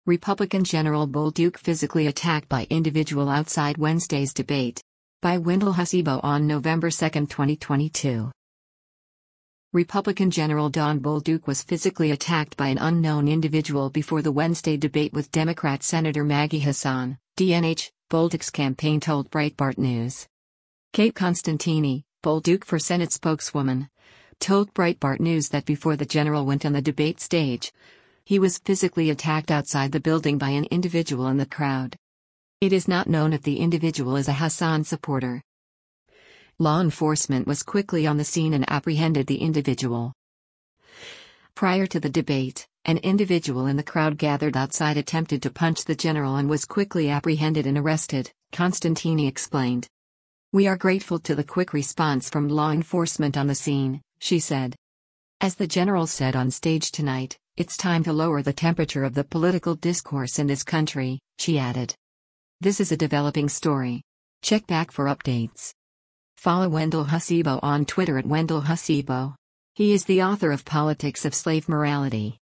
Republican General Bolduc physically attacked by individual outside Wednesday's debate. By Wendell Hasibo on November 2, 2022. Republican General Don Bolduc was physically attacked by an unknown individual before the Wednesday debate with Democrat Senator Maggie Hassan, DNH, Bolduc's campaign told Breitbart News. Kate Constantini, Bolduc for Senate spokeswoman, told Breitbart News that before the general went on the debate stage, he was physically attacked outside the building by an individual in the crowd. It is not known if the individual is a Hassan supporter. Law enforcement was quickly on the scene and apprehended the individual. Prior to the debate, an individual in the crowd gathered outside attempted to punch the general and was quickly apprehended and arrested, Constantini explained. "We are grateful to the quick response from law enforcement on the scene," she said. As the general said on stage tonight, "It's time to lower the temperature of the political discourse in this country," she added. This is a developing story. Check back for updates. Follow Wendell Hasibo on Twitter at Wendell Hasibo. He is the author of Politics of Slave Morality.